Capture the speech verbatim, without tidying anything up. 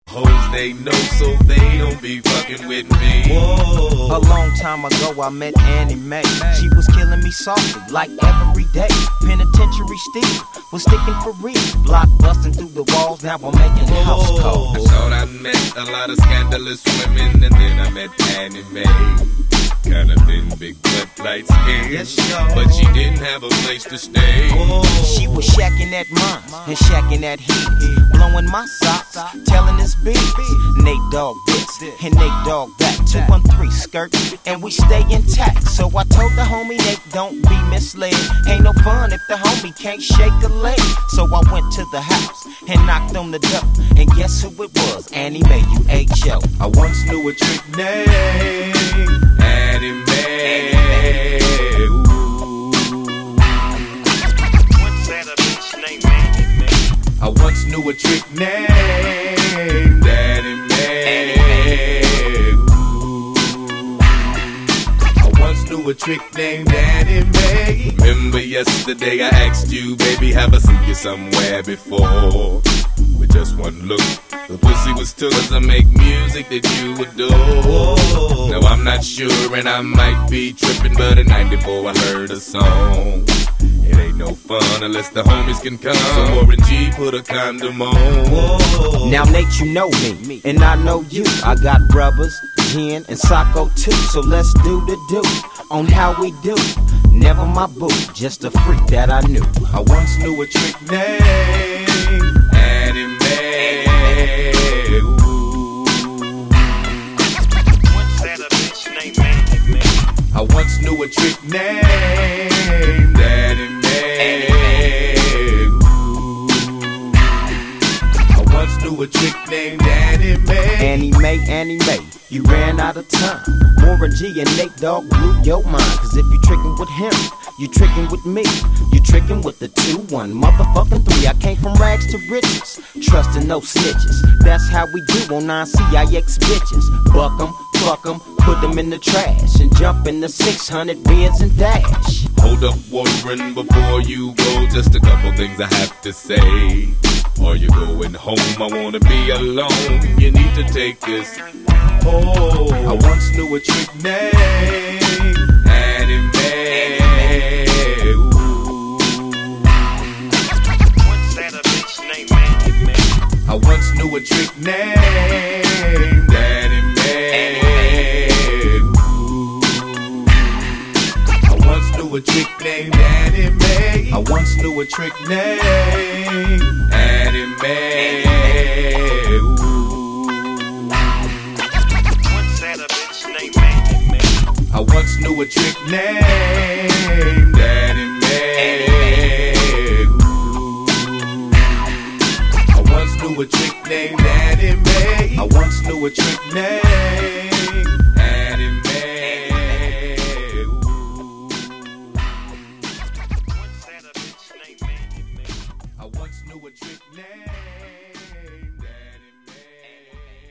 Hoes they know, so they don't be fucking with me. Whoa. A long time ago I met Annie Mae. She was killing me softly like every day. Penitentiary Steve was sticking for real. Block busting through the walls, now I'm making house calls. I thought I met a lot of scandalous women, and then I met Annie Mae. Kinda thin, big butt, light skin, yes, yo. But she didn't have a place to stay. Whoa. She was shacking at mine and shacking at his, blowing my socks, telling his beats. Nate Dogg this and Nate Dogg that. Two one three skirt and we stay intact. So I told the homie Nate, don't be misled. Ain't no fun if the homie can't shake a leg. So I went to the house and knocked on the door, and guess who it was? Annie Mae, U H O. I once knew a trick named Annie Mae. Once had a bitch named Annie Mae. I once knew a trick named Annie Mae. I once knew a trick named Annie Mae. Remember yesterday I asked you, baby, have I seen you somewhere before? With just one look, the pussy was still as I make music that you adore. Whoa. Now I'm not sure and I might be tripping, but in ninety-four I heard a song. It ain't no fun unless the homies can come. So Warren G put a condom on. Whoa. Now Nate, you know me, and I know you. I got brothers, Jen and Socko too. So let's do the do on how we do. Never my boo, just a freak that I knew. I once knew a trick named Annie Mae. Once had a bitch named Annie Mae. I once knew a trick named Annie Mae. I once knew a trick named Annie Mae. Annie Mae, Annie Mae, you ran out of time. Warren G and Nate Dogg blew your mind. Cause if you tricking with him, you tricking with me. You tricking with the two, one, motherfucking three. I came from rags to riches, trusting no snitches. That's how we do on nine C I X bitches. Buck 'em, fuck 'em, put them in the trash, and jump in the six hundred Benz and dash. Hold up, Warren, before you go, just a couple things I have to say. Are you going home? I wanna be alone. You need to take this. Oh, I once knew a trick named Annie Mae. Once had a bitch named Annie Mae. I once knew a trick named Annie Mae. I once knew a trick named Annie Mae. I once knew a trick named Annie Mae. Once had a bitch named Annie Mae. I once knew a trick named Annie Mae. I once knew a trick named Annie Mae. I once knew a trick named Annie Mae. Once had a bitch named Annie Mae. I once knew a trick named